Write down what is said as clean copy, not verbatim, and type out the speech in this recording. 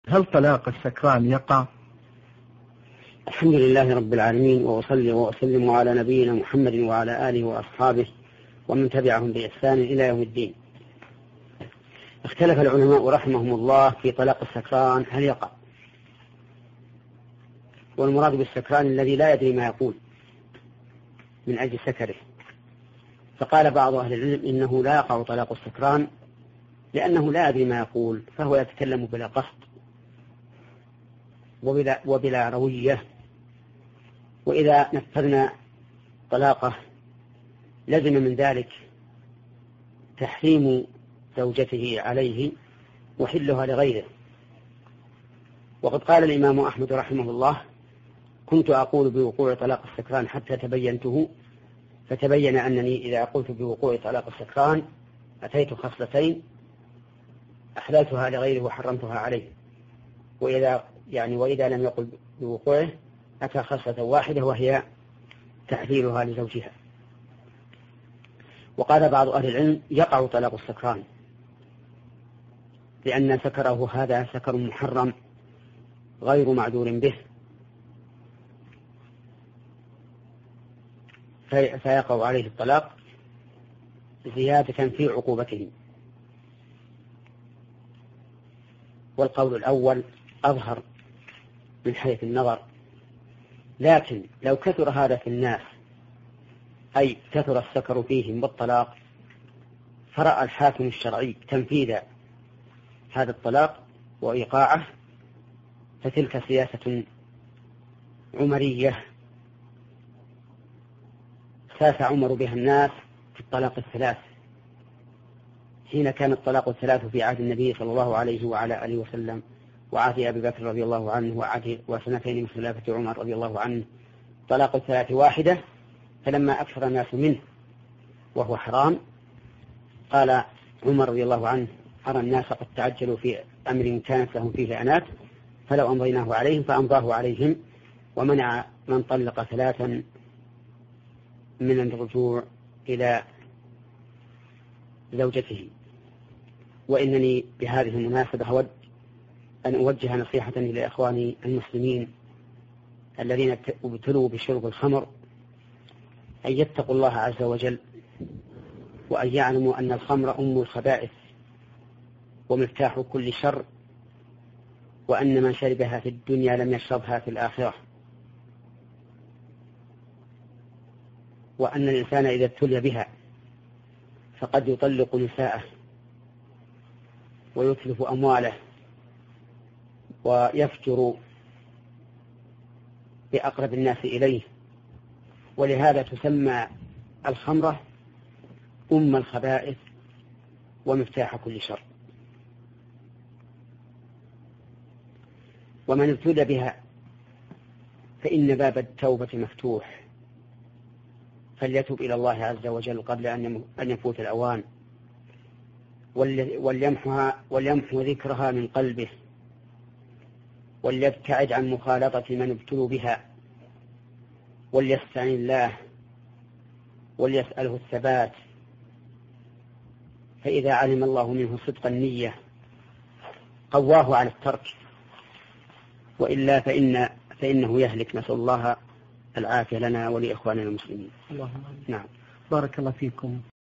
هل طلاق السكران يقع؟ الحمد لله رب العالمين، وأصلي وأسلم على نبينا محمد وعلى آله وأصحابه ومن تبعهم بإحسان إلى يوم الدين. اختلف العلماء رحمهم الله في طلاق السكران هل يقع، والمراد بالسكران الذي لا يدري ما يقول من أجل سكره. فقال بعض أهل العلم إنه لا يقع طلاق السكران لأنه لا يدري ما يقول، فهو يتكلم بلا قصد وبلا روية، وإذا نفذنا طلاقه لزم من ذلك تحريم زوجته عليه وحلها لغيره. وقد قال الإمام أحمد رحمه الله: كنت أقول بوقوع طلاق السكران حتى تبينته، فتبين أنني إذا قلت بوقوع طلاق السكران أتيت خصلتين أحللتها لغيره وحرمتها عليه، وإذا لم يقل بوقوعه أتى خصلة واحدة وهي تحليلها لزوجها. وقال بعض أهل العلم: يقع طلاق السكران لأن سكره هذا سكر محرم غير معذور به، فيقع عليه الطلاق زيادة في عقوبته. والقول الأول أظهر من حيث النظر، لكن لو كثر هذا في الناس، أي كثر السكر فيهم بالطلاق، فرأى الحاكم الشرعي تنفيذ هذا الطلاق وإيقاعه، فتلك سياسة عمرية ساس عمر بها الناس في الطلاق الثلاث، حين كان الطلاق الثلاث في عهد النبي صلى الله عليه وعلى آله وسلم، وعهد أبي بكر رضي الله عنه، وسنتين من خلافة عمر رضي الله عنه طلاق الثلاث واحدة. فلما أكثر الناس منه وهو حرام، قال عمر رضي الله عنه: أرى الناس قد تعجلوا في أمر كانت لهم فيه أنات، فلو أمضيناه عليهم فأمضاه عليهم، ومنع من طلق ثلاثا من الرجوع إلى زوجته. وإنني بهذه المناسبة أود أن أوجه نصيحة إلى إخواني المسلمين الذين ابتلوا بشرب الخمر أن يتقوا الله عز وجل، وأن يعلموا أن الخمر أم الخبائث ومفتاح كل شر، وأن من شربها في الدنيا لم يشربها في الآخرة، وأن الإنسان إذا ابتلي بها فقد يطلق نساءه ويتلف أمواله ويفجر بأقرب الناس إليه. ولهذا تسمى الخمرة أم الخبائث ومفتاح كل شر. ومن ابتلي بها فإن باب التوبة مفتوح، فليتوب إلى الله عز وجل قبل أن يفوت الأوان، وليمحو ذكرها من قلبه، وليبتعد عن مخالطة من ابتلوا بها، وليستعين الله وليسأله الثبات. فإذا علم الله منه صدق النية قواه على الترك، وإلا فإنه يهلك. نسأل الله العافية لنا ولإخواننا المسلمين. اللهم نعم. بارك الله فيكم.